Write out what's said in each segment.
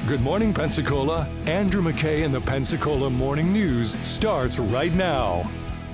Good morning, Pensacola. Andrew McKay and the Pensacola Morning News starts right now.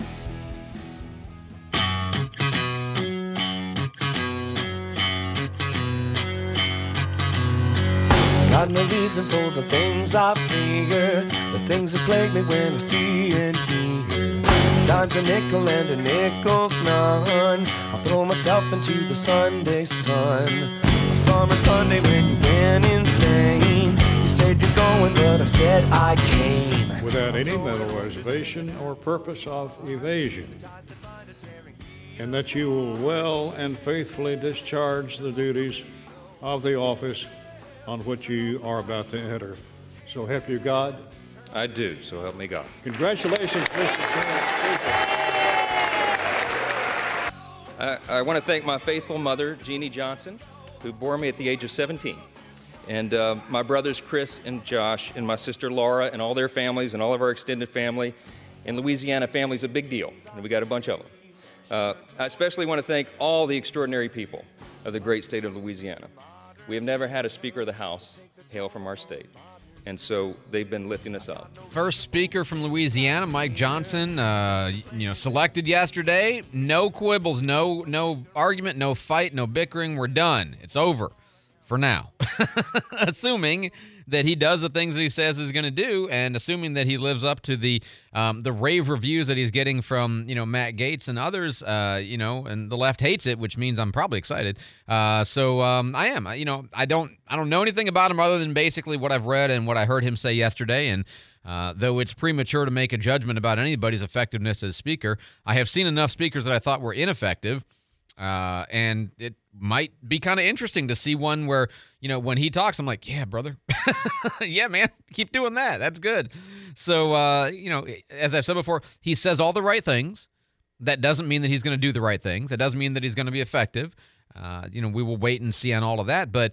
Got no reason for the things I fear, the things that plague me when I see and hear. Dime's a nickel and a nickel's none. I'll throw myself into the Sunday sun. A summer Sunday when you went insane. You said you're going, but I said I came. Without any mental reservation or purpose of evasion. And that you will well and faithfully discharge the duties of the office on which you are about to enter. So help you God. I do, so help me God. Congratulations, Mr. Chairman. I want to thank my faithful mother, Jeannie Johnson, who bore me at the age of 17. And my brothers, Chris and Josh, and my sister, Laura, and all their families, and all of our extended family. In Louisiana, family's a big deal, and we got a bunch of them. I especially want to thank all the extraordinary people of the great state of Louisiana. We have never had a Speaker of the House hail from our state, and so they've been lifting us up. First speaker from Louisiana, Mike Johnson, selected yesterday. No quibbles, no argument, no fight, no bickering. We're done. It's over for now. Assuming that he does the things that he says he's going to do, and assuming that he lives up to the rave reviews that he's getting from Matt Gaetz and others, and the left hates it, which means I'm probably excited. I am. I don't know anything about him other than basically what I've read and what I heard him say yesterday. And though it's premature to make a judgment about anybody's effectiveness as speaker, I have seen enough speakers that I thought were ineffective. And it might be kind of interesting to see one where, when he talks, I'm like, yeah, brother. Yeah, man, keep doing that. That's good. So, as I've said before, he says all the right things. That doesn't mean that he's going to do the right things. That doesn't mean that he's going to be effective. We will wait and see on all of that. But,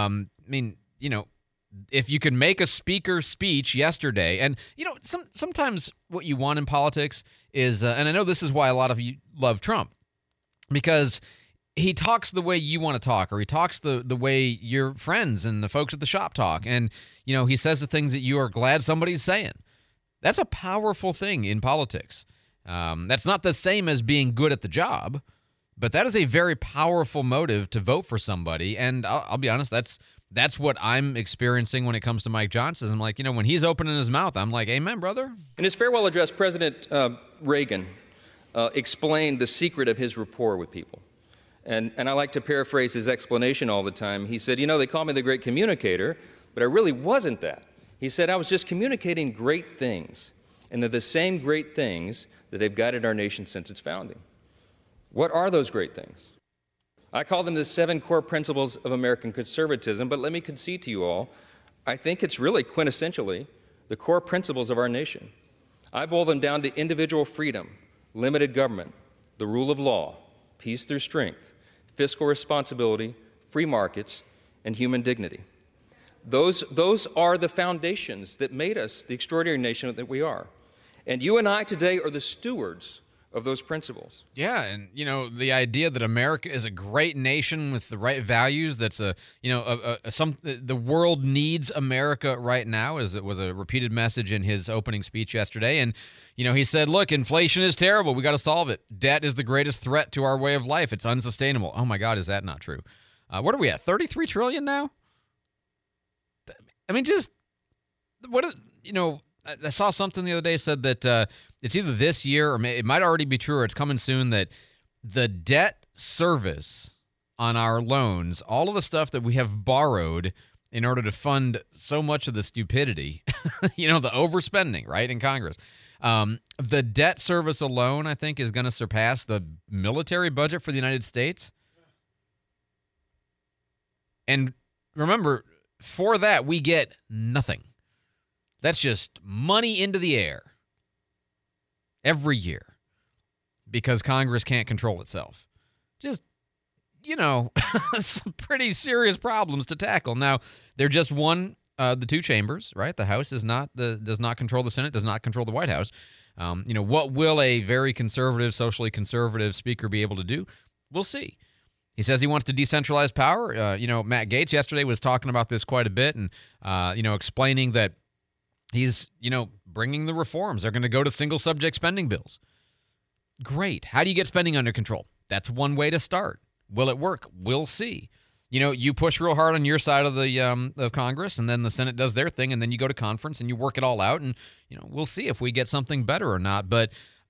if you can make a speaker's speech yesterday, and, sometimes what you want in politics is, and I know this is why a lot of you love Trump, because he talks the way you want to talk, or he talks the way your friends and the folks at the shop talk. And, he says the things that you are glad somebody's saying. That's a powerful thing in politics. That's not the same as being good at the job, but that is a very powerful motive to vote for somebody. And I'll be honest, that's what I'm experiencing when it comes to Mike Johnson. I'm like, when he's opening his mouth, I'm like, amen, brother. In his farewell address, President Reagan explained the secret of his rapport with people. And I like to paraphrase his explanation all the time. He said, they call me the great communicator, but I really wasn't that. He said, I was just communicating great things. And they're the same great things that have guided our nation since its founding. What are those great things? I call them the 7 core principles of American conservatism, but let me concede to you all, I think it's really quintessentially the core principles of our nation. I boil them down to individual freedom, limited government, the rule of law, peace through strength, fiscal responsibility, free markets, and human dignity. Those are the foundations that made us the extraordinary nation that we are. And you and I today are the stewards of those principles. Yeah, and the idea that America is a great nation with the right values, that's the world needs America right now, as it was a repeated message in his opening speech yesterday. And he said, look, inflation is terrible. We got to solve it. Debt is the greatest threat to our way of life. It's unsustainable. Oh my God, is that not true? What are we at? 33 trillion now? I mean, just I saw something the other day said that it's either this year or it might already be true, or it's coming soon, that the debt service on our loans, all of the stuff that we have borrowed in order to fund so much of the stupidity, the overspending, right, in Congress. The debt service alone, I think, is going to surpass the military budget for the United States. And remember, for that, we get nothing. That's just money into the air every year because Congress can't control itself. Just, some pretty serious problems to tackle. Now, they're just the 2 chambers, right? The House does not control the Senate, does not control the White House. What will a very conservative, socially conservative speaker be able to do? We'll see. He says he wants to decentralize power. Matt Gaetz yesterday was talking about this quite a bit and, explaining that he's, bringing the reforms. They're going to go to single subject spending bills. Great. How do you get spending under control? That's one way to start. Will it work? We'll see. You push real hard on your side of the of Congress, and then the Senate does their thing, and then you go to conference and you work it all out, and we'll see if we get something better or not. But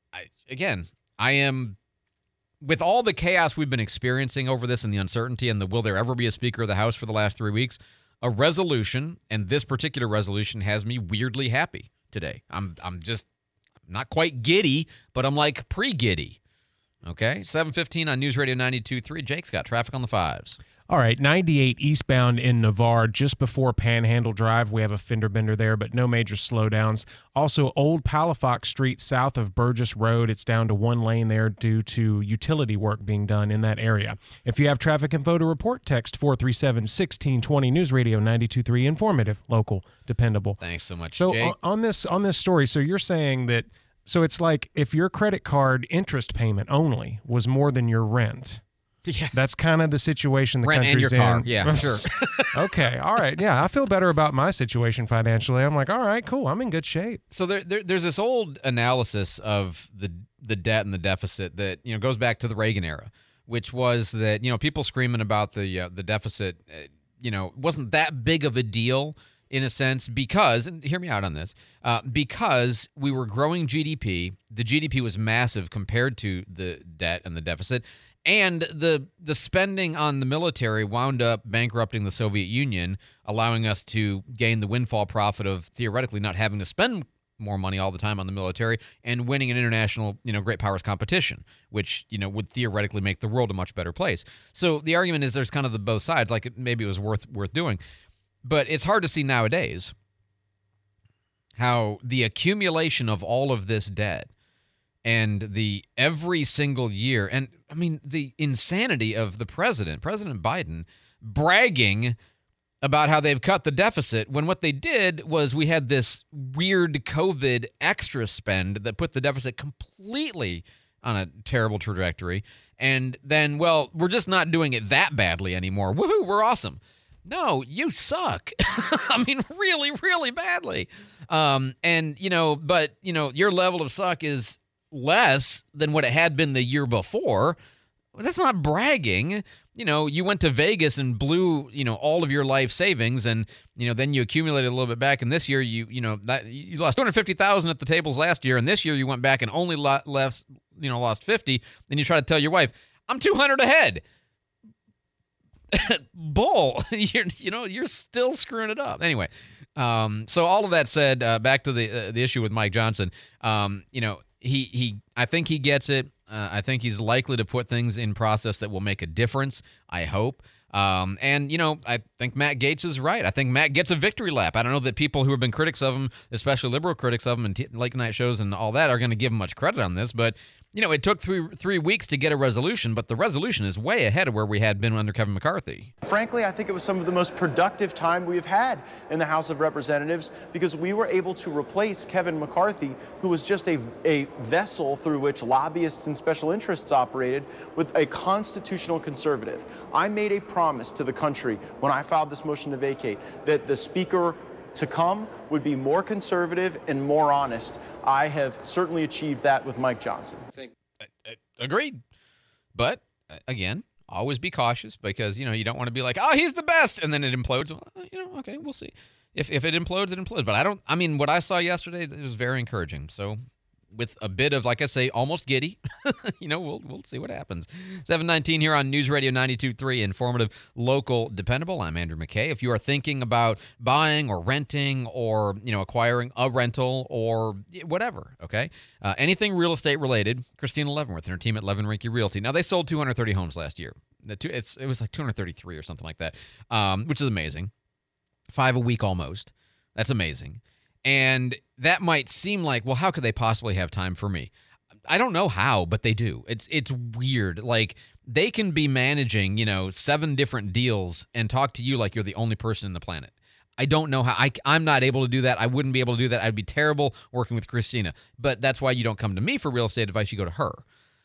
I am, with all the chaos we've been experiencing over this and the uncertainty and the will there ever be a Speaker of the House for the last 3 weeks, a resolution, and this particular resolution has me weirdly happy today. I'm just not quite giddy, but I'm like pre-giddy. Okay, 7:15 on News Radio 92.3. Jake's got traffic on the fives. All right, 98 eastbound in Navarre, just before Panhandle Drive. We have a fender bender there, but no major slowdowns. Also, Old Palafox Street south of Burgess Road. It's down to one lane there due to utility work being done in that area. If you have traffic info to report, text 437-1620. News Radio 92.3. Informative, local, dependable. Thanks so much, So Jake. on this story, so you're saying that, so it's like if your credit card interest payment only was more than your rent. Yeah. That's kind of the situation the Rent and country's your car. in. Yeah, sure. Okay, all right. Yeah, I feel better about my situation financially. I'm like, all right, cool. I'm in good shape. So there's this old analysis of the debt and the deficit that goes back to the Reagan era, which was that people screaming about the deficit, wasn't that big of a deal in a sense because, and hear me out on this, because we were growing GDP. The GDP was massive compared to the debt and the deficit. And the spending on the military wound up bankrupting the Soviet Union, allowing us to gain the windfall profit of theoretically not having to spend more money all the time on the military and winning an international, great powers competition, which, would theoretically make the world a much better place. So the argument is there's kind of the both sides, like maybe it was worth doing. But it's hard to see nowadays how the accumulation of all of this debt and the every single year, and I mean the insanity of the President Biden, bragging about how they've cut the deficit when what they did was we had this weird COVID extra spend that put the deficit completely on a terrible trajectory. And then, well, we're just not doing it that badly anymore. Woohoo, we're awesome. No, you suck. I mean, really, really badly. But your level of suck is less than what it had been the year before. That's not bragging. You went to Vegas and blew, all of your life savings, and then you accumulated a little bit back. And this year, you lost $250,000 at the tables last year, and this year you went back and only lost 50. Then you try to tell your wife, "I'm 200 ahead." Bull. You're still screwing it up. Anyway, so all of that said, back to the issue with Mike Johnson. I think he gets it. I think he's likely to put things in process that will make a difference, I hope. I think Matt Gaetz is right. I think Matt gets a victory lap. I don't know that people who have been critics of him, especially liberal critics of him and late night shows and all that, are going to give him much credit on this. But, it took three weeks to get a resolution, but the resolution is way ahead of where we had been under Kevin McCarthy. Frankly, I think it was some of the most productive time we've had in the House of Representatives because we were able to replace Kevin McCarthy, who was just a vessel through which lobbyists and special interests operated, with a constitutional conservative. I made a promise to the country when I filed this motion to vacate that the Speaker to come would be more conservative and more honest. I have certainly achieved that with Mike Johnson. Agreed. But, again, always be cautious because, you don't want to be like, oh, he's the best, and then it implodes. Well, okay, we'll see. If it implodes, it implodes. But what I saw yesterday, it was very encouraging. So, with a bit of, like I say, almost giddy, we'll see what happens. 7:19 here on News Radio 92.3, informative, local, dependable. I'm Andrew McKay. If you are thinking about buying or renting or, acquiring a rental or whatever, okay, anything real estate related, Christina Leavenworth and her team at Levin Rinke Realty. Now, they sold 230 homes last year. It was like 233 or something like that, which is amazing. 5 a week almost. That's amazing. And that might seem like, well, how could they possibly have time for me? I don't know how, but they do. It's weird. Like, they can be managing, 7 different deals and talk to you like you're the only person in the planet. I don't know how. I'm not able to do that. I wouldn't be able to do that. I'd be terrible working with Christina. But that's why you don't come to me for real estate advice. You go to her.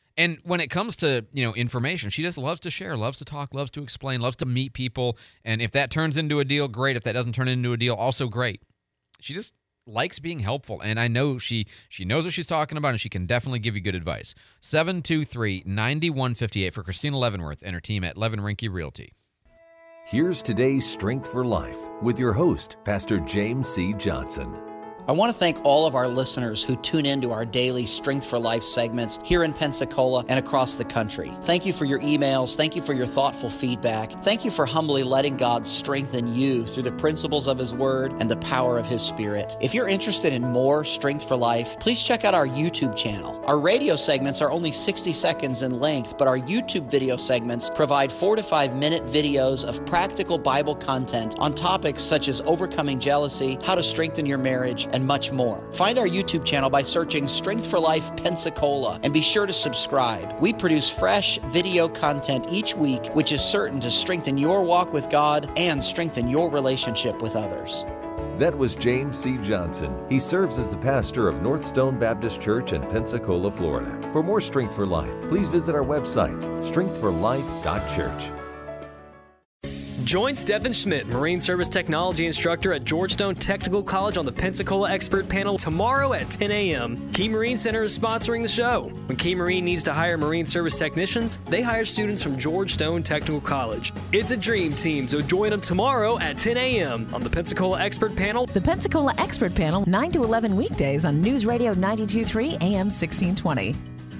And when it comes to, information, she just loves to share, loves to talk, loves to explain, loves to meet people. And if that turns into a deal, great. If that doesn't turn into a deal, also great. She just likes being helpful. And I know she knows what she's talking about, and she can definitely give you good advice. 723-9158 for Christina Leavenworth and her team at Levin Rinke Realty. Here's today's Strength for Life with your host, Pastor James C. Johnson. I want to thank all of our listeners who tune into our daily Strength for Life segments here in Pensacola and across the country. Thank you for your emails. Thank you for your thoughtful feedback. Thank you for humbly letting God strengthen you through the principles of His Word and the power of His Spirit. If you're interested in more Strength for Life, please check out our YouTube channel. Our radio segments are only 60 seconds in length, but our YouTube video segments provide 4 to 5 minute videos of practical Bible content on topics such as overcoming jealousy, how to strengthen your marriage, and much more. Find our YouTube channel by searching Strength for Life Pensacola and be sure to subscribe. We produce fresh video content each week, which is certain to strengthen your walk with God and strengthen your relationship with others. That was James C. Johnson. He serves as the pastor of Northstone Baptist Church in Pensacola, Florida. For more Strength for Life, please visit our website, strengthforlife.church. Join Stephen Schmidt, Marine Service Technology Instructor at Georgetown Technical College on the Pensacola Expert Panel tomorrow at 10 a.m. Key Marine Center is sponsoring the show. When Key Marine needs to hire Marine Service technicians, they hire students from Georgetown Technical College. It's a dream team, so join them tomorrow at 10 a.m. on the Pensacola Expert Panel. The Pensacola Expert Panel, 9 to 11 weekdays on News Radio 92.3 AM 1620.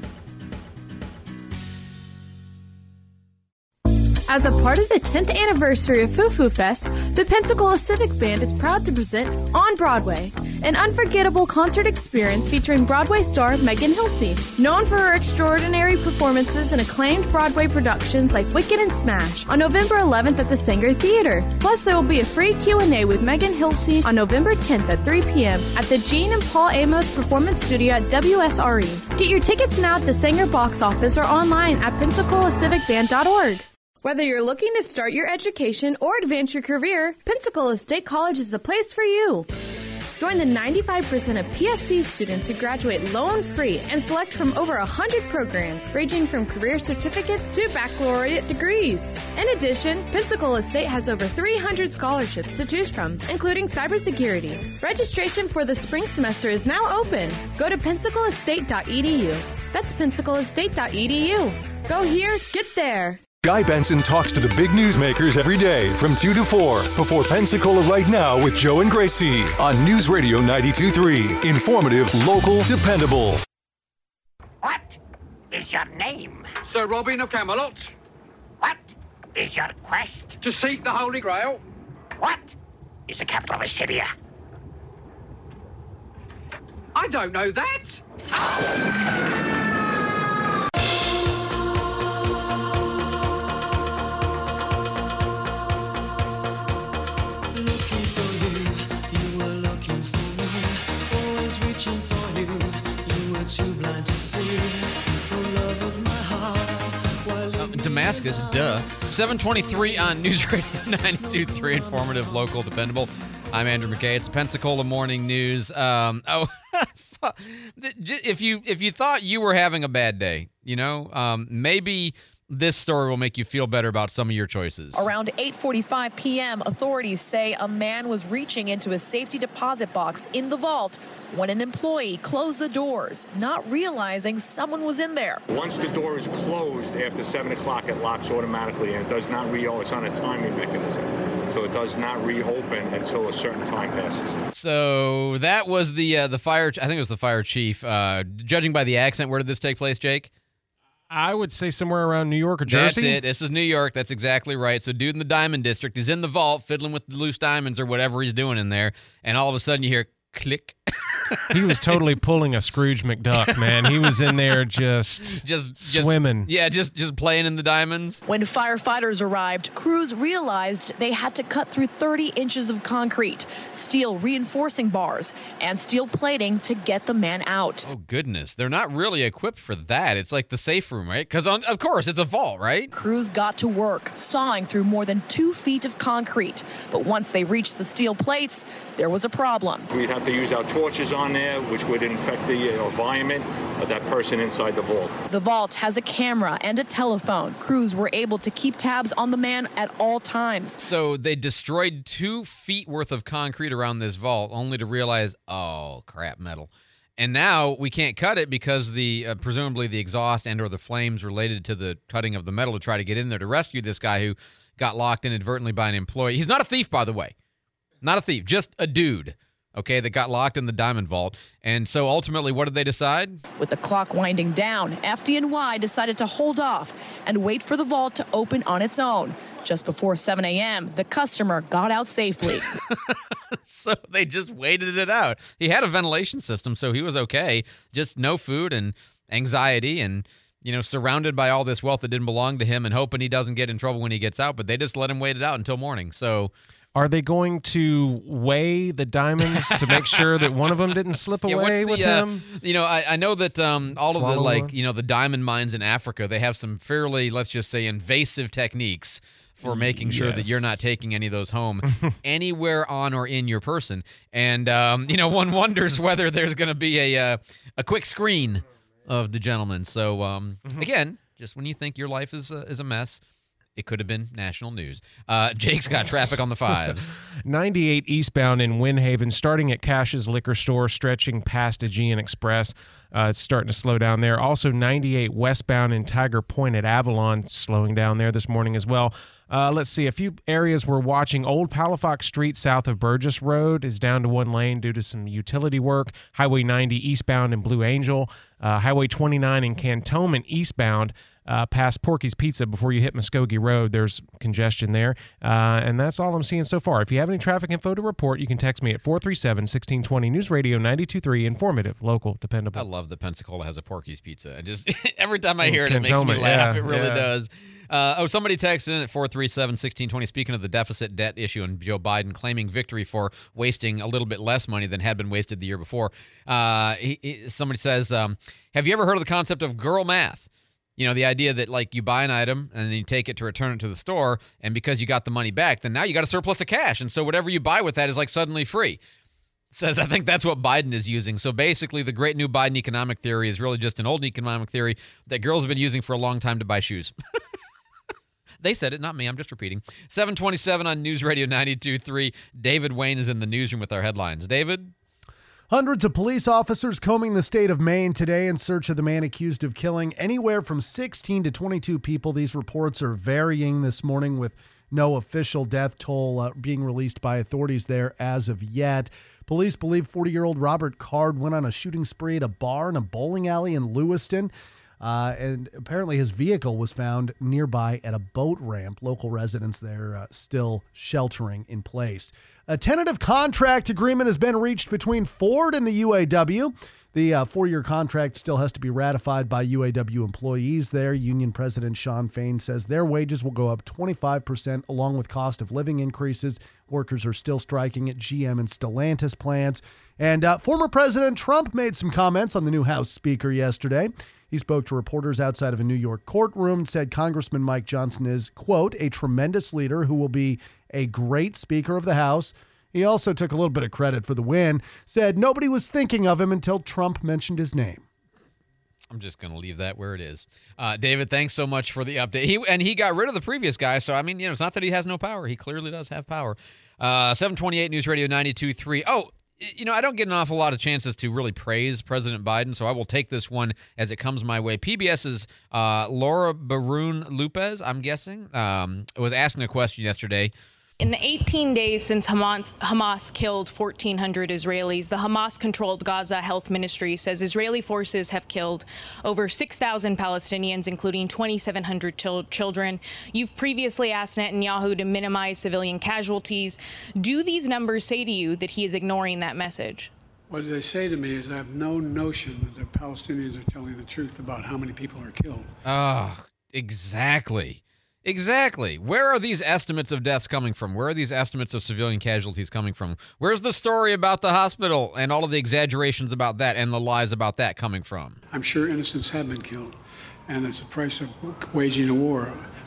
As a part of the 10th anniversary of Foo Fest, the Pensacola Civic Band is proud to present On Broadway, an unforgettable concert experience featuring Broadway star Megan Hilty. Known for her extraordinary performances in acclaimed Broadway productions like Wicked and Smash, on November 11th at the Sanger Theater. Plus, there will be a free Q&A with Megan Hilty on November 10th at 3 p.m. at the Gene and Paul Amos Performance Studio at WSRE. Get your tickets now at the Sanger box office or online at PensacolaCivicBand.org. Whether you're looking to start your education or advance your career, Pensacola State College is the place for you. Join the 95% of PSC students who graduate loan-free and select from over 100 programs, ranging from career certificates to baccalaureate degrees. In addition, Pensacola State has over 300 scholarships to choose from, including cybersecurity. Registration for the spring semester is now open. Go to PensacolaState.edu. That's PensacolaState.edu. Go here, get there. Guy Benson talks to the big newsmakers every day from 2 to 4 before Pensacola Right Now with Joe and Gracie on News Radio 92.3. Informative, local, dependable. What is your name? Sir Robin of Camelot. What is your quest? To seek the Holy Grail. What is the capital of Assyria? I don't know that. Damascus, duh. 723 on News Radio 92.3, informative, local, dependable. I'm Andrew McKay. It's Pensacola Morning News. If you thought you were having a bad day, maybe this story will make you feel better about some of your choices. Around 8:45 p.m., authorities say a man was reaching into a safety deposit box in the vault when an employee closed the doors, not realizing someone was in there. Once the door is closed after 7 o'clock, it locks automatically, and it does not reopen. It's on a timing mechanism, so it does not reopen until a certain time passes. So that was the fire. I think it was the fire chief. Judging by the accent, where did this take place, Jake? I would say somewhere around New York or Jersey. That's it. This is New York. That's exactly right. So dude in the Diamond District is in the vault fiddling with the loose diamonds or whatever he's doing in there, and all of a sudden you hear click. He was totally pulling a Scrooge McDuck, man. He was in there just swimming. Yeah, just playing in the diamonds. When firefighters arrived, crews realized they had to cut through 30 inches of concrete, steel reinforcing bars, and steel plating to get the man out. Oh, goodness. They're not really equipped for that. It's like the safe room, right? Because, of course, it's a vault, right? Crews got to work, sawing through more than 2 feet of concrete. But once they reached the steel plates, there was a problem. We'd have to use our torches on there, which would infect the environment. that person inside the vault. The vault has a camera and a telephone. Crews were able to keep tabs on the man at all times. So they destroyed 2 feet worth of concrete around this vault, only to realize, oh, crap, metal. And now we can't cut it because the presumably the exhaust and or the flames related to the cutting of the metal to try to get in there to rescue this guy who got locked inadvertently by an employee. He's not a thief, by the way. Not a thief, just a dude, okay, that got locked in the diamond vault. And so ultimately, what did they decide? With the clock winding down, FDNY decided to hold off and wait for the vault to open on its own. Just before 7 a.m., the customer got out safely. So they just waited it out. He had a ventilation system, so he was okay. Just no food and anxiety and, surrounded by all this wealth that didn't belong to him and hoping he doesn't get in trouble when he gets out. But they just let him wait it out until morning. So are they going to weigh the diamonds to make sure that one of them didn't slip away with him? I know that all Swallow of the, the diamond mines in Africa, they have some fairly, let's just say, invasive techniques for making sure that you're not taking any of those home anywhere on or in your person. And, one wonders whether there's going to be a quick screen of the gentleman. So, again, just when you think your life is a mess, it could have been national news. Jake's got traffic on the 5s. 98 eastbound in Windhaven, starting at Cash's Liquor Store, stretching past Aegean Express. It's starting to slow down there. Also, 98 westbound in Tiger Point at Avalon, slowing down there this morning as well. Let's see, a few areas we're watching. Old Palafox Street south of Burgess Road is down to 1 lane due to some utility work. Highway 90 eastbound in Blue Angel. Highway 29 in Cantonment eastbound past Porky's Pizza before you hit Muskogee Road. There's congestion there. And that's all I'm seeing so far. If you have any traffic info to report, you can text me at 437-1620. News Radio 92.3, informative, local, dependable. I love that Pensacola has a Porky's Pizza. I just every time I hear it, it makes me laugh. It really does. Somebody texted in at 437-1620. Speaking of the deficit debt issue and Joe Biden claiming victory for wasting a little bit less money than had been wasted the year before. Somebody says, have you ever heard of the concept of girl math? The idea that you buy an item and then you take it to return it to the store, and because you got the money back, then now you got a surplus of cash. And so whatever you buy with that is suddenly free. Says, I think that's what Biden is using. So basically, the great new Biden economic theory is really just an old economic theory that girls have been using for a long time to buy shoes. They said it, not me. I'm just repeating. 727 on News Radio 92.3. David Wayne is in the newsroom with our headlines. David? Hundreds of police officers combing the state of Maine today in search of the man accused of killing anywhere from 16 to 22 people. These reports are varying this morning with no official death toll being released by authorities there as of yet. Police believe 40-year-old Robert Card went on a shooting spree at a bar in a bowling alley in Lewiston. And apparently his vehicle was found nearby at a boat ramp. Local residents there still sheltering in place. A tentative contract agreement has been reached between Ford and the UAW. The 4-year contract still has to be ratified by UAW employees there. Union President Sean Fain says their wages will go up 25% along with cost of living increases. Workers are still striking at GM and Stellantis plants. And former President Trump made some comments on the new House Speaker yesterday. He spoke to reporters outside of a New York courtroom and said Congressman Mike Johnson is, quote, a tremendous leader who will be a great Speaker of the House. He also took a little bit of credit for the win, said nobody was thinking of him until Trump mentioned his name. I'm just going to leave that where it is. David, thanks so much for the update. He got rid of the previous guy, so, it's not that he has no power. He clearly does have power. 728 News Radio 92.3. Oh, I don't get an awful lot of chances to really praise President Biden, so I will take this one as it comes my way. PBS's Laura Baroun Lopez, I'm guessing, was asking a question yesterday. In the 18 days since Hamas killed 1,400 Israelis, the Hamas-controlled Gaza Health Ministry says Israeli forces have killed over 6,000 Palestinians, including 2,700 children. You've previously asked Netanyahu to minimize civilian casualties. Do these numbers say to you that he is ignoring that message? What they say to me is I have no notion that the Palestinians are telling the truth about how many people are killed. Exactly. Exactly. Where are these estimates of deaths coming from? Where are these estimates of civilian casualties coming from? Where's the story about the hospital and all of the exaggerations about that and the lies about that coming from? I'm sure innocents have been killed, and it's the price of waging a war.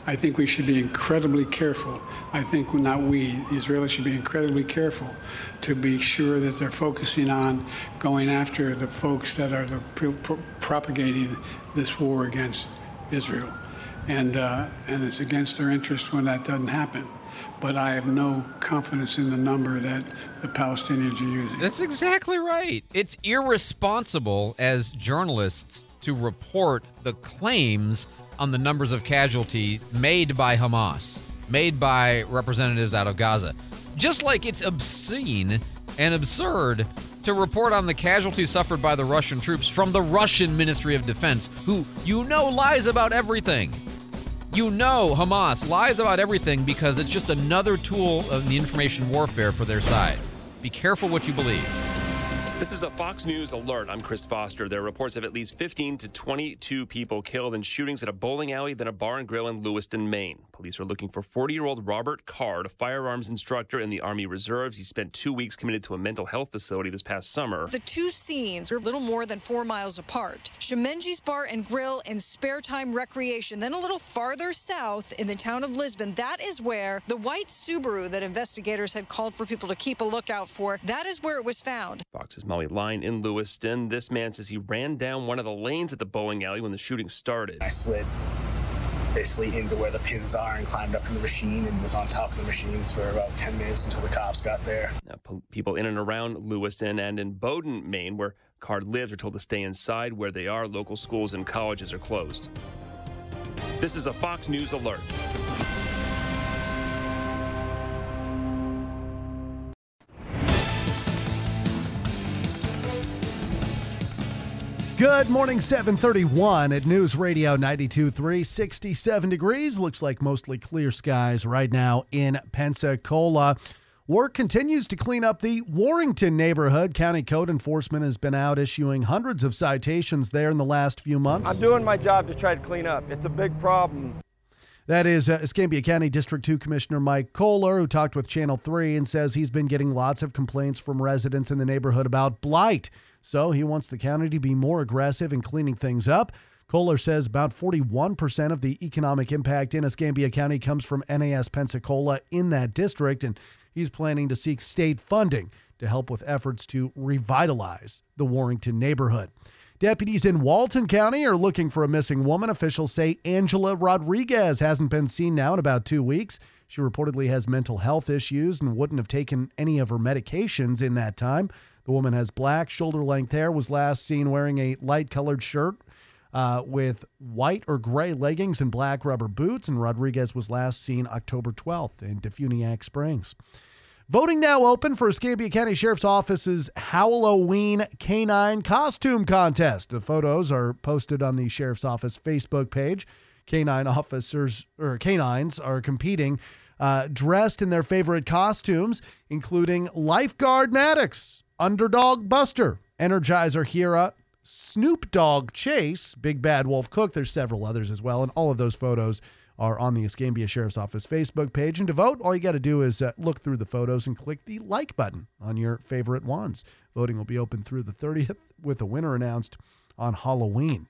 I think we should be incredibly careful. I think not we, the Israelis should be incredibly careful to be sure that they're focusing on going after the folks that are propagating this war against Israel. And it's against their interest when that doesn't happen. But I have no confidence in the number that the Palestinians are using. That's exactly right. It's irresponsible as journalists to report the claims on the numbers of casualty made by Hamas, made by representatives out of Gaza. Just like it's obscene and absurd to report on the casualties suffered by the Russian troops from the Russian Ministry of Defense, who lies about everything. Hamas lies about everything because it's just another tool of the information warfare for their side. Be careful what you believe. This is a Fox News alert. I'm Chris Foster. There are reports of at least 15 to 22 people killed in shootings at a bowling alley, then a bar and grill in Lewiston, Maine. Police are looking for 40-year-old Robert Card, a firearms instructor in the Army Reserves. He spent 2 weeks committed to a mental health facility this past summer. The two scenes are little more than 4 miles apart. Shemenji's Bar and Grill and Spare Time Recreation. Then a little farther south in the town of Lisbon, that is where the white Subaru that investigators had called for people to keep a lookout for, that is where it was found. Fox's Molly Line in Lewiston. This man says he ran down one of the lanes at the bowling alley when the shooting started. I slid basically into where the pins are and climbed up in the machine and was on top of the machines for about 10 minutes until the cops got there. Now, people in and around Lewiston and in Bowdoin, Maine, where Card lives, are told to stay inside where they are. Local schools and colleges are closed. This is a Fox News alert. Good morning, 731 at News Radio 92.3, 67 degrees. Looks like mostly clear skies right now in Pensacola. Work continues to clean up the Warrington neighborhood. County code enforcement has been out issuing hundreds of citations there in the last few months. I'm doing my job to try to clean up. It's a big problem. That is Escambia County District 2 Commissioner Mike Kohler, who talked with Channel 3 and says he's been getting lots of complaints from residents in the neighborhood about blight. So he wants the county to be more aggressive in cleaning things up. Kohler says about 41% of the economic impact in Escambia County comes from NAS Pensacola in that district, and he's planning to seek state funding to help with efforts to revitalize the Warrington neighborhood. Deputies in Walton County are looking for a missing woman. Officials say Angela Rodriguez hasn't been seen now in about 2 weeks. She reportedly has mental health issues and wouldn't have taken any of her medications in that time. The woman has black shoulder-length hair, was last seen wearing a light-colored shirt with white or gray leggings and black rubber boots, and Rodriguez was last seen October 12th in Defuniak Springs. Voting now open for Escambia County Sheriff's Office's Halloween Canine Costume Contest. The photos are posted on the Sheriff's Office Facebook page. Canines are competing dressed in their favorite costumes, including Lifeguard Maddox, Underdog Buster, Energizer Hera, Snoop Dogg Chase, Big Bad Wolf Cook. There's several others as well, and all of those photos are on the Escambia Sheriff's Office Facebook page. And to vote, all you got to do is look through the photos and click the like button on your favorite ones. Voting will be open through the 30th with a winner announced on Halloween.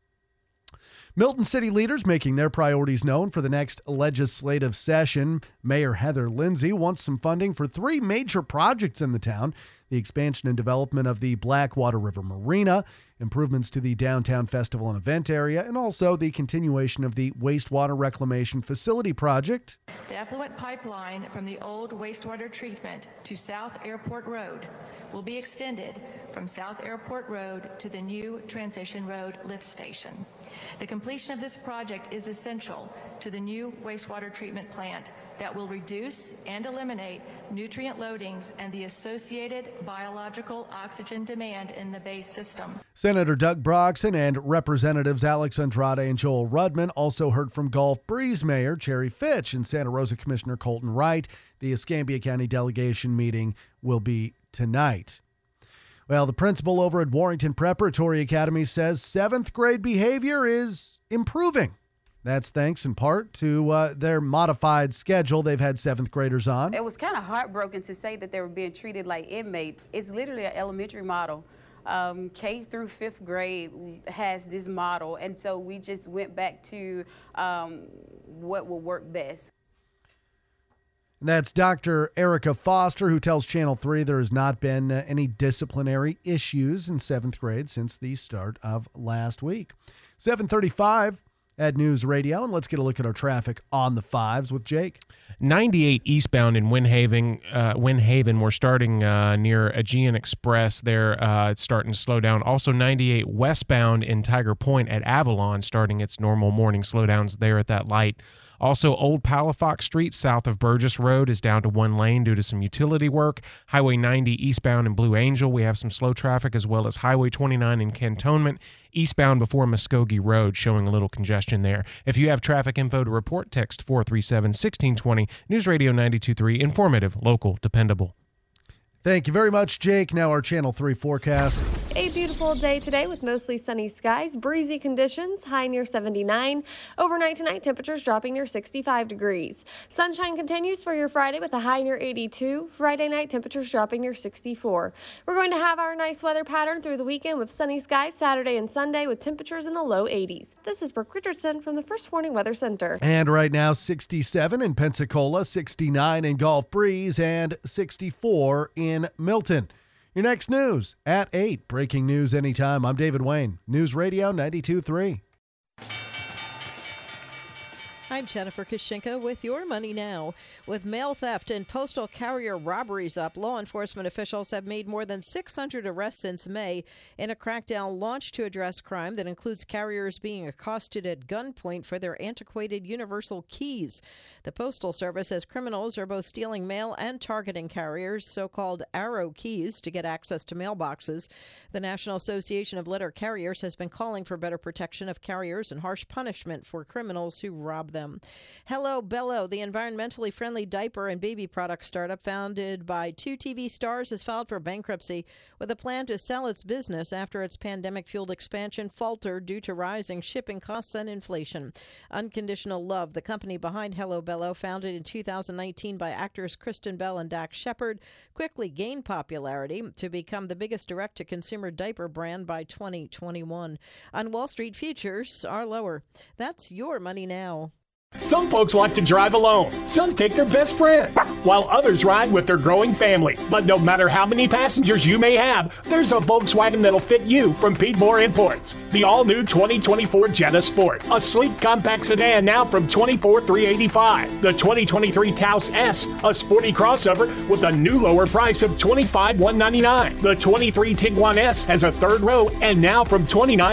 Milton City leaders making their priorities known for the next legislative session. Mayor Heather Lindsay wants some funding for 3 major projects in the town: the expansion and development of the Blackwater River Marina, improvements to the downtown festival and event area, and also the continuation of the wastewater reclamation facility project. The effluent pipeline from the old wastewater treatment to South Airport Road will be extended from South Airport Road to the new Transition Road lift station. The completion of this project is essential to the new wastewater treatment plant that will reduce and eliminate nutrient loadings and the associated biological oxygen demand in the base system. Senator Doug Broxson and Representatives Alex Andrade and Joel Rudman also heard from Gulf Breeze Mayor Cherry Fitch and Santa Rosa Commissioner Colton Wright. The Escambia County delegation meeting will be tonight. Well, the principal over at Warrington Preparatory Academy says 7th grade behavior is improving. That's thanks in part to their modified schedule they've had 7th graders on. It was kind of heartbroken to say that they were being treated like inmates. It's literally an elementary model K through 5th grade has this model, and so we just went back to what will work best. That's Dr. Erica Foster, who tells Channel 3 there has not been any disciplinary issues in 7th grade since the start of last week. 7:35 at News Radio, and let's get a look at our traffic on the 5s with Jake. 98 eastbound in Windhaven. We're starting near Aegean Express there. It's starting to slow down. Also 98 westbound in Tiger Point at Avalon, starting its normal morning slowdowns there at that light. Also, Old Palafox Street south of Burgess Road is down to 1 lane due to some utility work. Highway 90 eastbound in Blue Angel, we have some slow traffic, as well as Highway 29 in Cantonment eastbound before Muskogee Road, showing a little congestion there. If you have traffic info to report, text 437-1620. News Radio 92.3, informative, local, dependable. Thank you very much, Jake. Now our Channel 3 forecast. A beautiful day today with mostly sunny skies, breezy conditions, high near 79. Overnight tonight, temperatures dropping near 65 degrees. Sunshine continues for your Friday with a high near 82. Friday night, temperatures dropping near 64. We're going to have our nice weather pattern through the weekend with sunny skies Saturday and Sunday with temperatures in the low 80s. This is Brooke Richardson from the First Warning Weather Center. And right now, 67 in Pensacola, 69 in Gulf Breeze, and 64 in Milton. Your next news at 8. Breaking news anytime. I'm David Wayne. News Radio 92.3. I'm Jennifer Kashinka with Your Money Now. With mail theft and postal carrier robberies up, law enforcement officials have made more than 600 arrests since May in a crackdown launched to address crime that includes carriers being accosted at gunpoint for their antiquated universal keys. The Postal Service says criminals are both stealing mail and targeting carriers, so-called arrow keys, to get access to mailboxes. The National Association of Letter Carriers has been calling for better protection of carriers and harsh punishment for criminals who rob them. Hello Bello, the environmentally friendly diaper and baby product startup founded by 2 TV stars, has filed for bankruptcy with a plan to sell its business after its pandemic-fueled expansion faltered due to rising shipping costs and inflation. Unconditional Love, the company behind Hello Bello, founded in 2019 by actors Kristen Bell and Dax Shepard, quickly gained popularity to become the biggest direct-to-consumer diaper brand by 2021. On Wall Street, futures are lower. That's Your Money Now. Some folks like to drive alone. Some take their best friend, while others ride with their growing family. But no matter how many passengers you may have, there's a Volkswagen that'll fit you from Pete Moore Imports. The all-new 2024 Jetta Sport, a sleek compact sedan now from $24,385. The 2023 Taos S, a sporty crossover with a new lower price of $25,199. The 23 Tiguan S has a third row and now from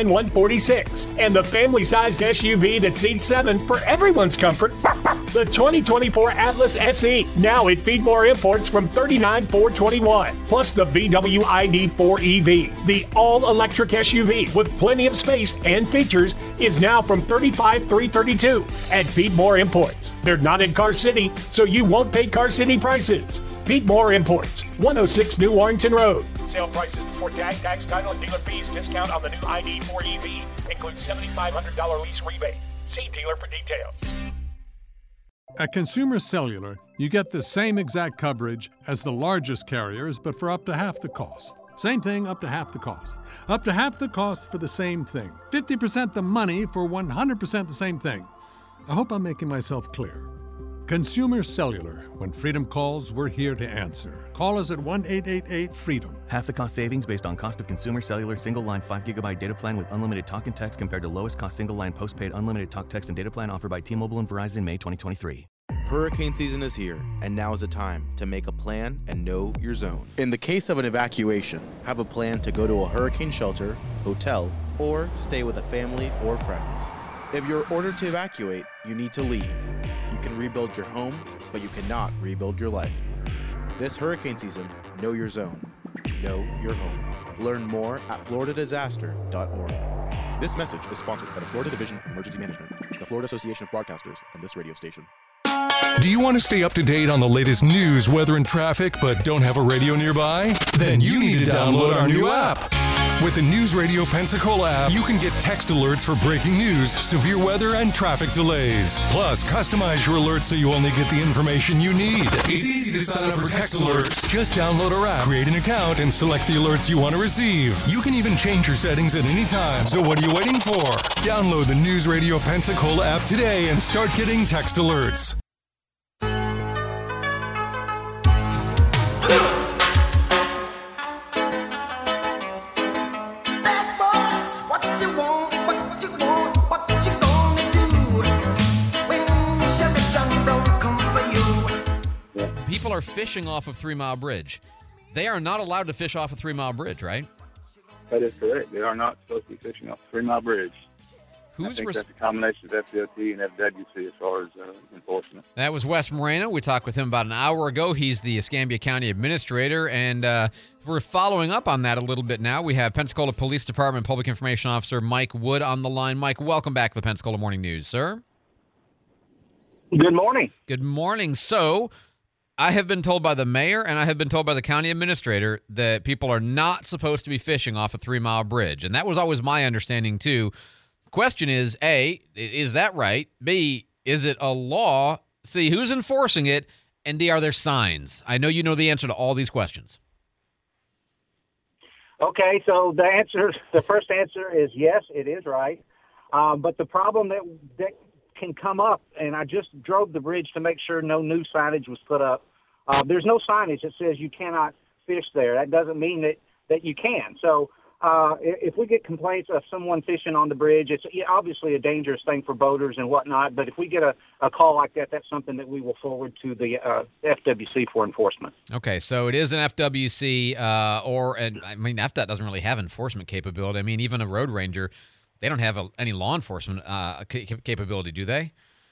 $29,146. And the family-sized SUV that seats 7 for everyone comfort, the 2024 Atlas SE, now at Feedmore Imports from $39,421. Plus the VW ID4 EV, the all-electric SUV with plenty of space and features, is now from $35,332 at Feedmore Imports. They're not in Car City, so you won't pay Car City prices. Feedmore Imports, 106 New Warrington Road. Sale prices before tax, title, and dealer fees. Discount on the new ID4 EV includes $7,500 lease rebate. See dealer for details. At Consumer Cellular, you get the same exact coverage as the largest carriers, but for up to half the cost. Same thing, up to half the cost. Up to half the cost for the same thing. 50% the money for 100% the same thing. I hope I'm making myself clear. Consumer Cellular. When freedom calls, we're here to answer. Call us at 1-888-FREEDOM. Half the cost savings based on cost of Consumer Cellular single-line 5GB data plan with unlimited talk and text compared to lowest cost single-line postpaid unlimited talk, text, and data plan offered by T-Mobile and Verizon May 2023. Hurricane season is here, and now is the time to make a plan and know your zone. In the case of an evacuation, have a plan to go to a hurricane shelter, hotel, or stay with a family or friends. If you're ordered to evacuate, you need to leave. You can rebuild your home, but you cannot rebuild your life. This hurricane season, know your zone. Know your home. Learn more at floridadisaster.org. This message is sponsored by the Florida Division of Emergency Management, the Florida Association of Broadcasters, and this radio station. Do you want to stay up to date on the latest news, weather, and traffic, but don't have a radio nearby? Then you need to download our new app. With the News Radio Pensacola app, you can get text alerts for breaking news, severe weather, and traffic delays. Plus, customize your alerts so you only get the information you need. It's easy to sign up for text alerts. Just download our app, create an account, and select the alerts you want to receive. You can even change your settings at any time. So what are you waiting for? Download the News Radio Pensacola app today and start getting text alerts. People are fishing off of 3 Mile Bridge. They are not allowed to fish off of 3 Mile Bridge, right? That is correct. They are not supposed to be fishing off 3 Mile Bridge. I think that's a combination of FDOT and FWC as far as enforcement. That was Wes Moreno. We talked with him about an hour ago. He's the Escambia County Administrator, and we're following up on that a little bit now. We have Pensacola Police Department Public Information Officer Mike Wood on the line. Mike, welcome back to the Pensacola Morning News, sir. Good morning. Good morning. So, I have been told by the mayor and I have been told by the county administrator that people are not supposed to be fishing off a 3 Mile Bridge, and that was always my understanding, too. Question is, A, is that right? B, is it a law? C, who's enforcing it? And D, are there signs? I know you know the answer to all these questions. Okay, so the first answer is yes, it is right. But the problem that can come up, and I just drove the bridge to make sure no new signage was put up. There's no signage that says you cannot fish there. That doesn't mean that you can. So if we get complaints of someone fishing on the bridge, it's obviously a dangerous thing for boaters and whatnot. But if we get a call like that, that's something that we will forward to the FWC for enforcement. Okay, so it is an FWC, and I mean, FDOT doesn't really have enforcement capability. I mean, even a road ranger, they don't have any law enforcement capability, do they?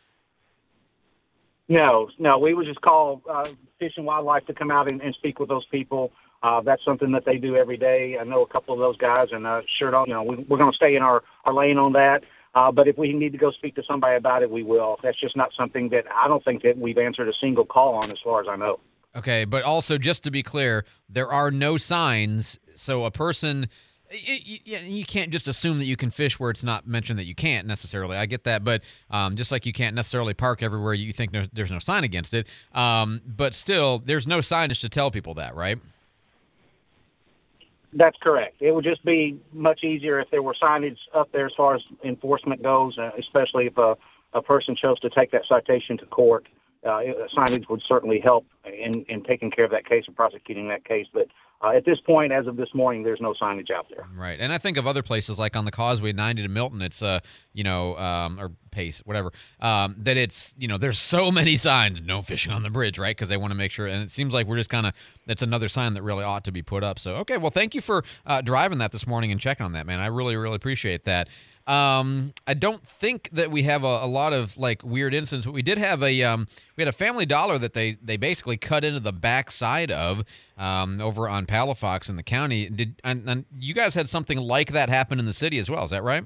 No. We would just call Fish and Wildlife to come out and speak with those people. That's something that they do every day. I know a couple of those guys, and we're going to stay in our lane on that. But if we need to go speak to somebody about it, we will. That's just not something that I don't think that we've answered a single call on as far as I know. Okay, but also just to be clear, there are no signs. So a person, you can't just assume that you can fish where it's not mentioned that you can't necessarily. I get that, but just like you can't necessarily park everywhere you think there's no sign against it. But still, there's no signage to tell people that, right? That's correct. It would just be much easier if there were signage up there as far as enforcement goes, especially if a person chose to take that citation to court. Signage would certainly help in taking care of that case and prosecuting that case. But at this point, as of this morning, there's no signage out there. Right. And I think of other places like on the Causeway 90 to Milton, it's, or Pace, whatever, that it's, there's so many signs, no fishing on the bridge, right? Because they want to make sure. And it seems like we're just that's another sign that really ought to be put up. So, okay, well, thank you for driving that this morning and checking on that, man. I really, really appreciate that. I don't think that we have a lot of weird incidents, but we did have we had a Family Dollar that they basically cut into the back side of over on Palafox in the county. And you guys had something like that happen in the city as well. Is that right?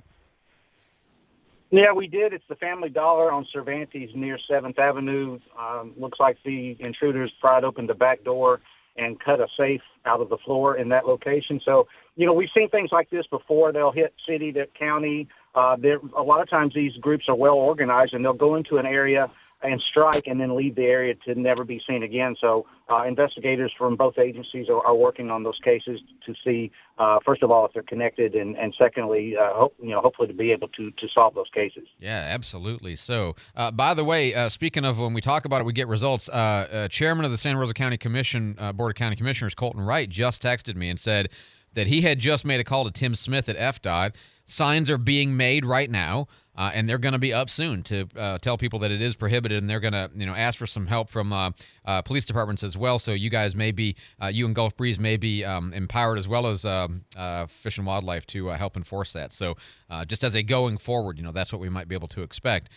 Yeah, we did. It's the Family Dollar on Cervantes near 7th Avenue. Looks like the intruders pried open the back door and cut a safe out of the floor in that location. So, we've seen things like this before. They'll hit city, county. A lot of times these groups are well organized, and they'll go into an area and strike and then leave the area to never be seen again. So investigators from both agencies are working on those cases to see, first of all, if they're connected, and secondly, hopefully to be able to solve those cases. Yeah, absolutely. So, by the way, speaking of when we talk about it, we get results. Chairman of the Santa Rosa County Commission, Board of County Commissioners, Colton Wright, just texted me and said that he had just made a call to Tim Smith at FDOT. Signs are being made right now, and they're going to be up soon to tell people that it is prohibited, and they're going to ask for some help from police departments as well. So you guys may be, you and Gulf Breeze may be empowered as well as Fish and Wildlife to help enforce that. So just as a going forward, that's what we might be able to expect.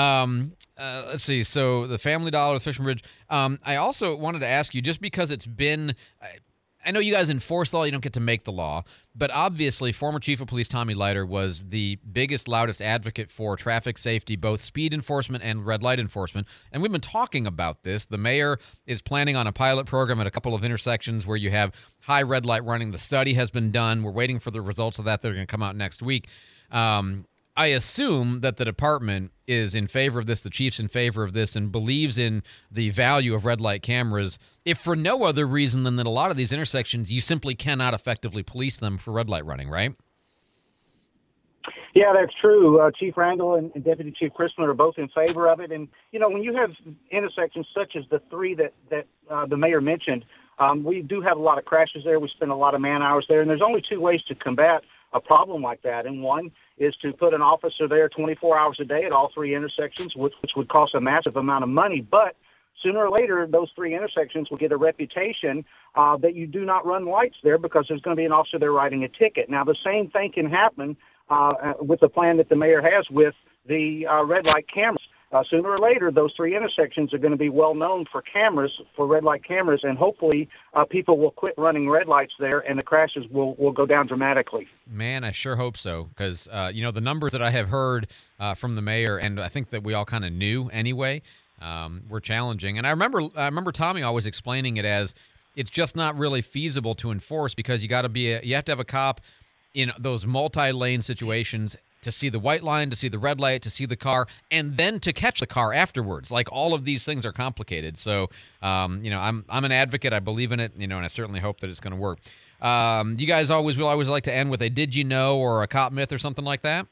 Let's see. So the Family Dollar, the Fishing Bridge. I also wanted to ask you, just because it's been I know you guys enforce the law. You don't get to make the law. But obviously, former Chief of Police Tommy Leiter was the biggest, loudest advocate for traffic safety, both speed enforcement and red light enforcement. And we've been talking about this. The mayor is planning on a pilot program at a couple of intersections where you have high red light running. The study has been done. We're waiting for the results of that. They're going to come out next week. I assume that the department is in favor of this, the chief's in favor of this, and believes in the value of red light cameras, if for no other reason than that a lot of these intersections, you simply cannot effectively police them for red light running, right? Yeah, that's true. Chief Randall and Deputy Chief Christman are both in favor of it. And, you know, when you have intersections such as the three that the mayor mentioned, we do have a lot of crashes there. We spend a lot of man hours there. And there's only two ways to combat a problem like that. And one is to put an officer there 24 hours a day at all three intersections, which would cost a massive amount of money. But sooner or later, those three intersections will get a reputation that you do not run lights there because there's going to be an officer there writing a ticket. Now, the same thing can happen with the plan that the mayor has with the red light cameras. Sooner or later, those three intersections are going to be well known for cameras, for red light cameras, and hopefully people will quit running red lights there and the crashes will go down dramatically. Man, I sure hope so, because, the numbers that I have heard from the mayor, and I think that we all kind of knew anyway, were challenging. And I remember Tommy always explaining it as it's just not really feasible to enforce because you have to have a cop in those multi-lane situations to see the white line, to see the red light, to see the car, and then to catch the car afterwards. Like, all of these things are complicated. So, I'm an advocate. I believe in it, and I certainly hope that it's going to work. You guys will always like to end with a did you know or a cop myth or something like that?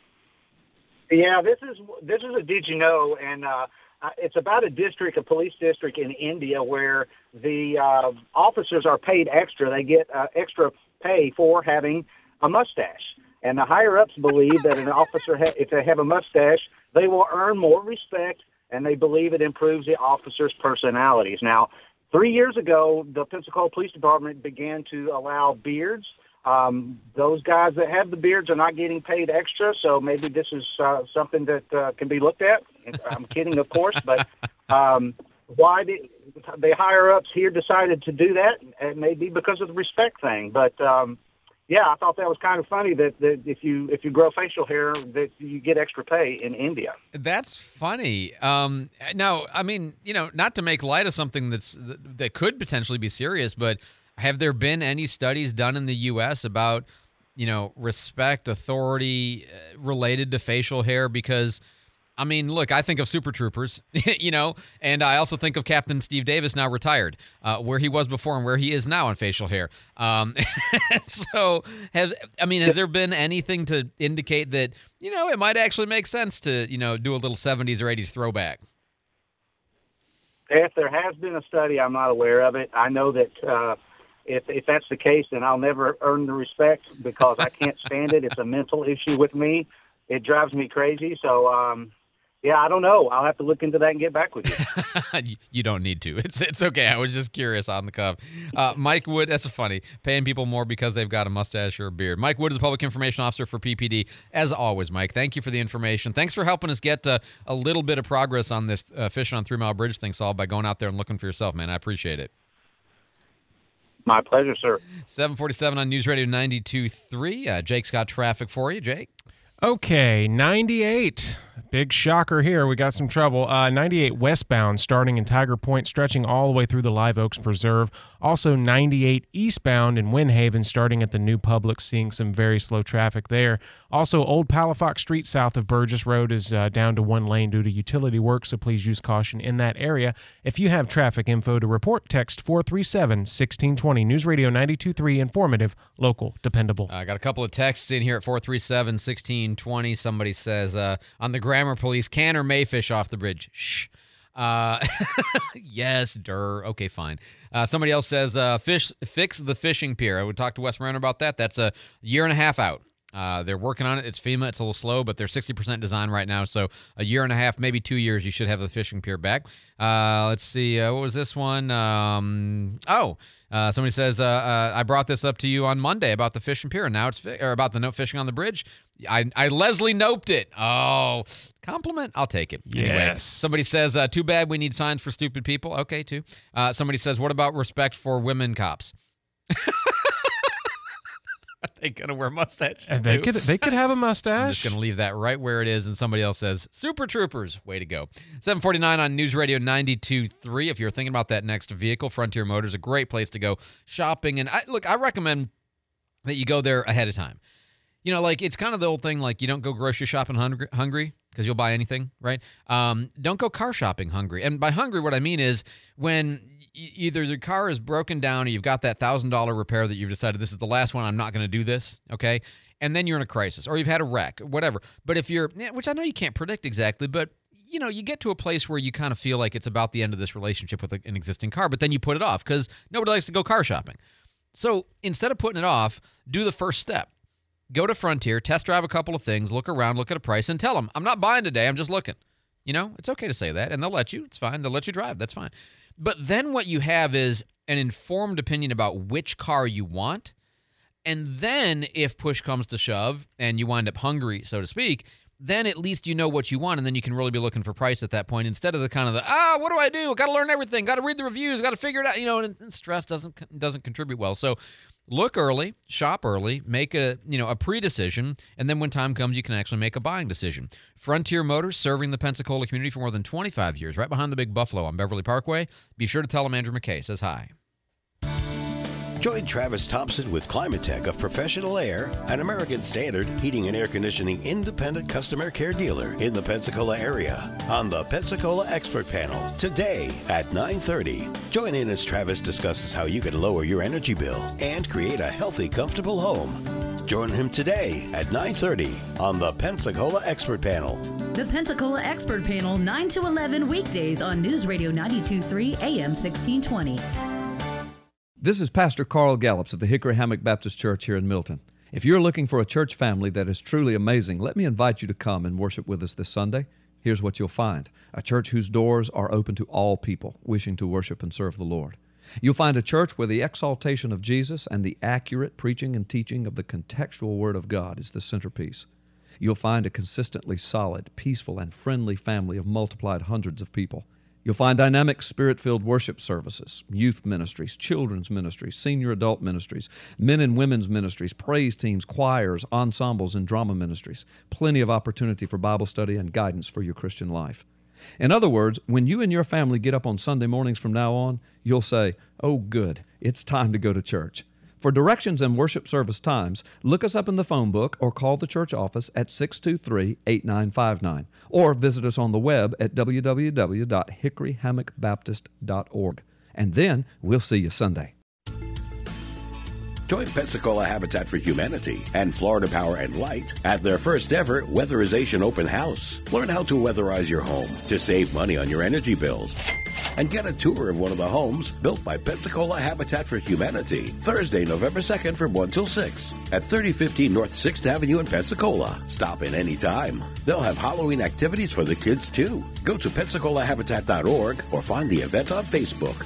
Yeah, this is a did you know, and it's about a police district in India where the officers are paid extra. They get extra pay for having a mustache. And the higher-ups believe that an officer, if they have a mustache, they will earn more respect, and they believe it improves the officers' personalities. Now, 3 years ago, the Pensacola Police Department began to allow beards. Those guys that have the beards are not getting paid extra, so maybe this is something that can be looked at. I'm kidding, of course, but why the higher-ups here decided to do that? It may be because of the respect thing, but yeah, I thought that was kind of funny that if you grow facial hair, that you get extra pay in India. That's funny. Now, I mean, not to make light of something that could potentially be serious, but have there been any studies done in the U.S. about, respect, authority related to facial hair? Because, I mean, look, I think of Super Troopers, and I also think of Captain Steve Davis, now retired, where he was before and where he is now on facial hair. So, has there been anything to indicate that, it might actually make sense to, do a little 70s or 80s throwback? If there has been a study, I'm not aware of it. I know that if that's the case, then I'll never earn the respect because I can't stand it. It's a mental issue with me. It drives me crazy. So, yeah, I don't know. I'll have to look into that and get back with you. You don't need to. It's okay. I was just curious on the cuff. Mike Wood, that's funny. Paying people more because they've got a mustache or a beard. Mike Wood is the Public Information Officer for PPD. As always, Mike, thank you for the information. Thanks for helping us get a little bit of progress on this fishing on 3 Mile Bridge thing solved by going out there and looking for yourself, man. I appreciate it. My pleasure, sir. 747 on News Radio 92.3. Jake's got traffic for you. Jake? Okay, 98. Big shocker here. We got some trouble. 98 westbound starting in Tiger Point, stretching all the way through the Live Oaks Preserve. Also 98 eastbound in Windhaven, starting at the new Publix, seeing some very slow traffic there. Also, Old Palafox Street south of Burgess Road is down to 1 lane due to utility work, so please use caution in that area. If you have traffic info to report, text 437-1620. News Radio 92.3, informative, local, dependable. I got a couple of texts in here at 437-1620. Somebody says, on the Grammar Police, can or may fish off the bridge? Shh. Yes, okay, fine. Somebody else says, fix the fishing pier. I would talk to Wes Marino about that. That's a year and a half out. They're working on it. It's FEMA. It's a little slow, but they're 60% design right now. So a year and a half, maybe 2 years, you should have the fishing pier back. Let's see. What was this one? Somebody says, I brought this up to you on Monday about the fishing pier, and now it's about the no fishing on the bridge. I Leslie noped it. Oh, compliment? I'll take it. Yes. Anyway, somebody says, too bad we need signs for stupid people. Okay, too. Somebody says, what about respect for women cops? Are they going to wear mustaches? They could have a mustache. I'm just going to leave that right where it is, and somebody else says, Super Troopers, way to go. 749 on News Radio 92.3. If you're thinking about that next vehicle, Frontier Motors, a great place to go shopping. And I recommend that you go there ahead of time. You know, like, it's kind of the old thing, like, you don't go grocery shopping hungry because you'll buy anything, right? Don't go car shopping hungry. And by hungry, what I mean is when either your car is broken down or you've got that $1,000 repair that you've decided this is the last one, I'm not going to do this, okay? And then you're in a crisis, or you've had a wreck, whatever. But if you're, which I know you can't predict exactly, but, you know, you get to a place where you kind of feel like it's about the end of this relationship with an existing car, but then you put it off because nobody likes to go car shopping. So instead of putting it off, do the first step. Go to Frontier, test drive a couple of things, look around, look at a price, and tell them, I'm not buying today, I'm just looking. You know, it's okay to say that, and they'll let you. It's fine. They'll let you drive. That's fine. But then what you have is an informed opinion about which car you want, and then if push comes to shove and you wind up hungry, so to speak, then at least you know what you want, and then you can really be looking for price at that point instead of the kind of what do I do? Got to learn everything. Got to read the reviews. Got to figure it out. You know, and stress doesn't contribute well. So look early, shop early, make a pre-decision, and then when time comes, you can actually make a buying decision. Frontier Motors, serving the Pensacola community for more than 25 years, right behind the Big Buffalo on Beverly Parkway. Be sure to tell them Andrew McKay says hi. Join Travis Thompson with Climatech of Professional Air, an American Standard heating and air conditioning independent customer care dealer in the Pensacola area on the Pensacola Expert Panel today at 9:30. Join in as Travis discusses how you can lower your energy bill and create a healthy, comfortable home. Join him today at 9:30 on the Pensacola Expert Panel. The Pensacola Expert Panel, 9 to 11 weekdays on News Radio 92.3 AM 1620. This is Pastor Carl Gallups of the Hickory Hammock Baptist Church here in Milton. If you're looking for a church family that is truly amazing, let me invite you to come and worship with us this Sunday. Here's what you'll find: a church whose doors are open to all people wishing to worship and serve the Lord. You'll find a church where the exaltation of Jesus and the accurate preaching and teaching of the contextual Word of God is the centerpiece. You'll find a consistently solid, peaceful, and friendly family of multiplied hundreds of people. You'll find dynamic, Spirit-filled worship services, youth ministries, children's ministries, senior adult ministries, men and women's ministries, praise teams, choirs, ensembles, and drama ministries. Plenty of opportunity for Bible study and guidance for your Christian life. In other words, when you and your family get up on Sunday mornings from now on, you'll say, "Oh, good, it's time to go to church." For directions and worship service times, look us up in the phone book or call the church office at 623-8959 or visit us on the web at www.hickoryhammockbaptist.org. And then we'll see you Sunday. Join Pensacola Habitat for Humanity and Florida Power and Light at their first ever Weatherization Open House. Learn how to weatherize your home to save money on your energy bills. And get a tour of one of the homes built by Pensacola Habitat for Humanity, Thursday, November 2nd from 1 till 6 at 3015 North 6th Avenue in Pensacola. Stop in any time. They'll have Halloween activities for the kids, too. Go to PensacolaHabitat.org or find the event on Facebook.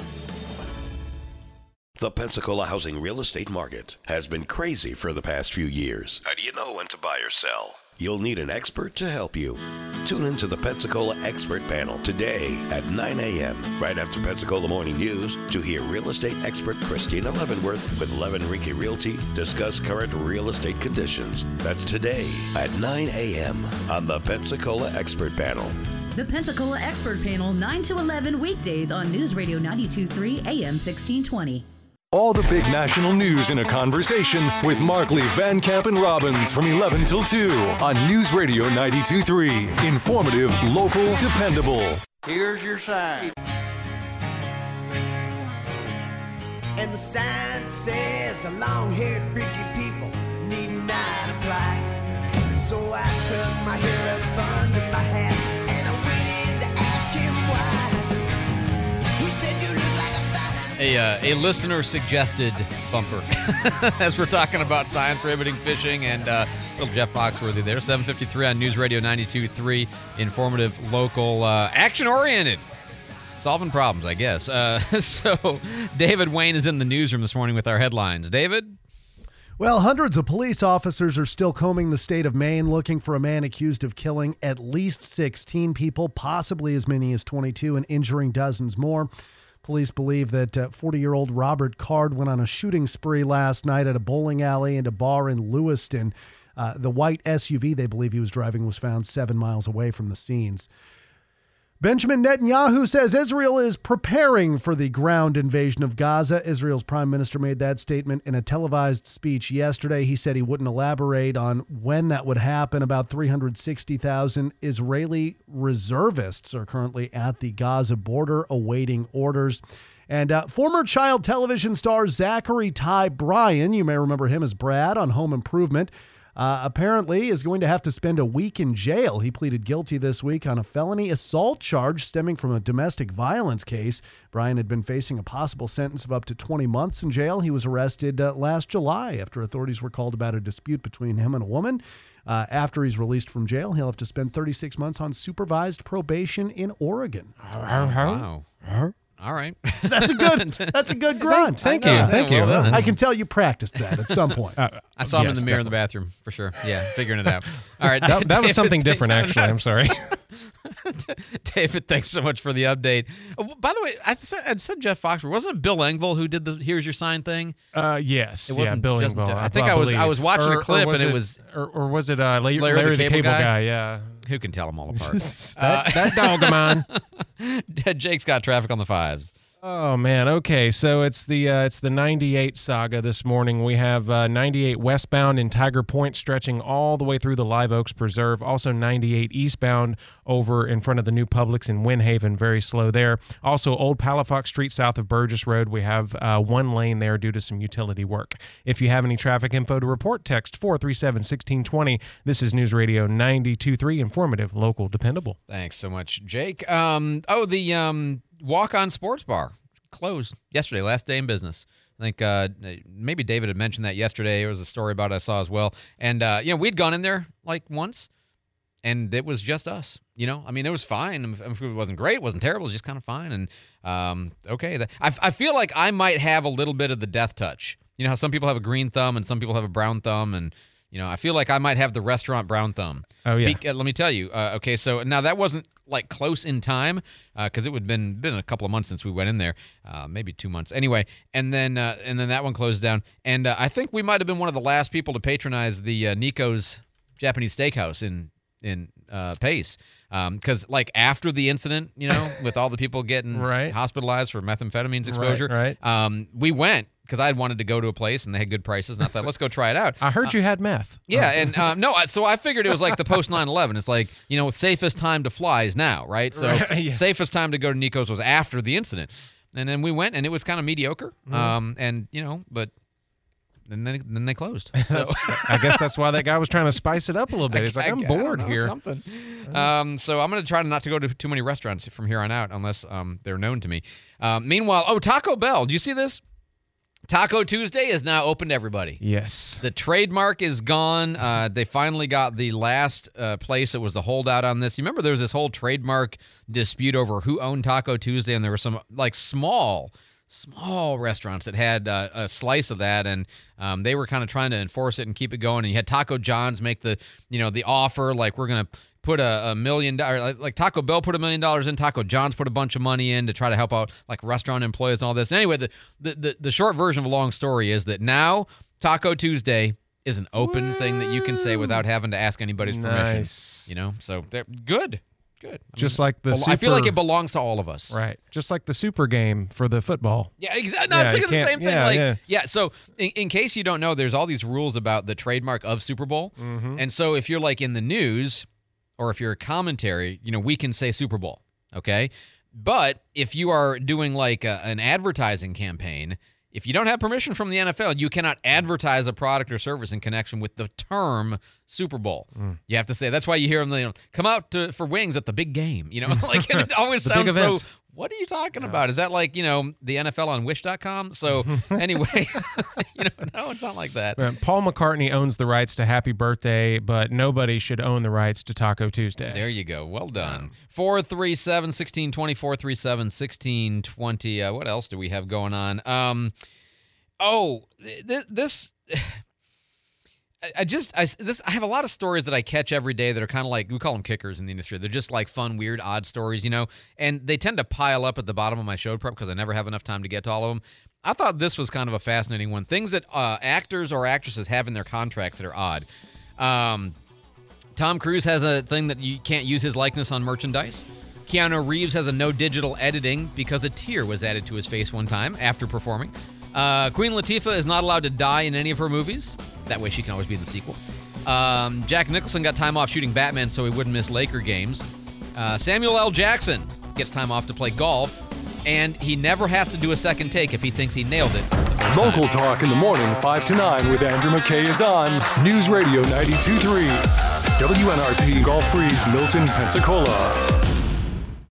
The Pensacola housing real estate market has been crazy for the past few years. How do you know when to buy or sell? You'll need an expert to help you. Tune into the Pensacola Expert Panel today at 9 a.m. right after Pensacola Morning News to hear real estate expert Christina Leavenworth with Levin Rinke Realty discuss current real estate conditions. That's today at 9 a.m. on the Pensacola Expert Panel. The Pensacola Expert Panel, 9 to 11 weekdays on News Radio 92.3 AM 1620. All the big national news in a conversation with Markley, Van Camp, and Robbins from 11 till 2 on News Radio 92.3. Informative, local, dependable. Here's your sign. And the sign says, long-haired, freaky people need not apply. So I took my hair up under my hat and I went in to ask him why. He said, you look like a A listener suggested bumper as we're talking about sign prohibiting fishing, and little Jeff Foxworthy there. 7:53 on News Radio 92.3. Informative, local, action-oriented. Solving problems, I guess. So David Wayne is in the newsroom this morning with our headlines. David? Well, hundreds of police officers are still combing the state of Maine looking for a man accused of killing at least 16 people, possibly as many as 22, and injuring dozens more. Police believe that 40-year-old Robert Card went on a shooting spree last night at a bowling alley and a bar in Lewiston. The white SUV they believe he was driving was found 7 miles away from the scenes. Benjamin Netanyahu says Israel is preparing for the ground invasion of Gaza. Israel's prime minister made that statement in a televised speech yesterday. He said he wouldn't elaborate on when that would happen. About 360,000 Israeli reservists are currently at the Gaza border awaiting orders. And former child television star Zachary Ty Bryan, you may remember him as Brad on Home Improvement, apparently is going to have to spend a week in jail. He pleaded guilty this week on a felony assault charge stemming from a domestic violence case. Bryan had been facing a possible sentence of up to 20 months in jail. He was arrested last July after authorities were called about a dispute between him and a woman. After he's released from jail, he'll have to spend 36 months on supervised probation in Oregon. Wow. All right. That's a good grunt. Thank you. Well done. I can tell you practiced that at some point. I saw him in the mirror in the bathroom, for sure. Yeah, figuring it out. All right. That was David, something different, actually. I'm sorry. David, thanks so much for the update. Oh, by the way, I said Jeff Foxworthy. Wasn't it Bill Engvall who did the "Here's Your sign" thing? Yes. It wasn't Bill just Engvall. I think I was watching a clip and it was or was it Larry the Cable Guy? Yeah. Who can tell them all apart? that dog of mine. Jake's got traffic on the fives. Oh man, okay. So it's the 98 saga this morning. We have 98 westbound in Tiger Point stretching all the way through the Live Oaks Preserve. Also 98 eastbound over in front of the new Publix in Wynhaven, very slow there. Also Old Palafox Street south of Burgess Road. We have one lane there due to some utility work. If you have any traffic info to report, text 437-1620. This is News Radio 92.3, informative, local, dependable. Thanks so much, Jake. The Walk-On Sports Bar closed yesterday, last day in business. I think maybe David had mentioned that yesterday. It was a story about it I saw as well. And, we'd gone in there like once, and it was just us. I mean, it was fine. It wasn't great. It wasn't terrible. It was just kind of fine. And, okay. I feel like I might have a little bit of the death touch. You know how some people have a green thumb and some people have a brown thumb, and I feel like I might have the restaurant brown thumb. Oh, yeah. Let me tell you. Okay, so now that wasn't like close in time because it would have been a couple of months since we went in there, maybe 2 months. Anyway, and then that one closed down. And I think we might have been one of the last people to patronize the Nico's Japanese Steakhouse in Pace. Because like after the incident, with all the people getting hospitalized for methamphetamines exposure, we went. Because I had wanted to go to a place and they had good prices, and I thought, let's go try it out. I heard you had meth. Yeah, and so I figured it was like the post 9/11. It's like, safest time to fly is now, right? So safest time to go to Nico's was after the incident. And then we went, and it was kind of mediocre. But then they closed. So I guess that's why that guy was trying to spice it up a little bit. He's like, I'm bored here. Something. So I'm going to try not to go to too many restaurants from here on out unless they're known to me. Meanwhile, Taco Bell. Do you see this? Taco Tuesday is now open to everybody. Yes. The trademark is gone. They finally got the last place that was a holdout on this. You remember there was this whole trademark dispute over who owned Taco Tuesday, and there were some like small restaurants that had a slice of that, and they were kind of trying to enforce it and keep it going. And you had Taco John's make the offer like we're going to put $1 million, like Taco Bell put $1 million in, Taco John's put a bunch of money in to try to help out like restaurant employees and all this. Anyway, the short version of a long story is that now Taco Tuesday is an open thing that you can say without having to ask anybody's permission. So they're good. Just like I feel like it belongs to all of us. Right. Just like the Super Game for the football. Yeah, exactly. I was thinking the same thing. So in case you don't know, there's all these rules about the trademark of Super Bowl. Mm-hmm. And so if you're like in the news or if you're a commentary, we can say Super Bowl. Okay. But if you are doing like an advertising campaign, if you don't have permission from the NFL, you cannot advertise a product or service in connection with the term Super Bowl. You have to say, that's why you hear them, come out for wings at the big game. Like it always sounds so, what are you talking about? Is that like, the NFL on Wish.com? So anyway, no, it's not like that. Paul McCartney owns the rights to Happy Birthday, but nobody should own the rights to Taco Tuesday. There you go. Well done. 437-1620, 437-1620. What else do we have going on? This I have a lot of stories that I catch every day that are kind of like, we call them kickers in the industry. They're just like fun, weird, odd stories, and they tend to pile up at the bottom of my show prep because I never have enough time to get to all of them. I thought this was kind of a fascinating one. Things that actors or actresses have in their contracts that are odd. Tom Cruise has a thing that you can't use his likeness on merchandise. Keanu Reeves has a no digital editing because a tear was added to his face one time after performing. Queen Latifah is not allowed to die in any of her movies. That way she can always be in the sequel. Jack Nicholson got time off shooting Batman so he wouldn't miss Laker games. Samuel L. Jackson gets time off to play golf. And he never has to do a second take if he thinks he nailed it. Local Talk in the morning, 5 to 9 with Andrew McKay is on News Radio 92.3. WNRP Gulf Breeze, Milton, Pensacola.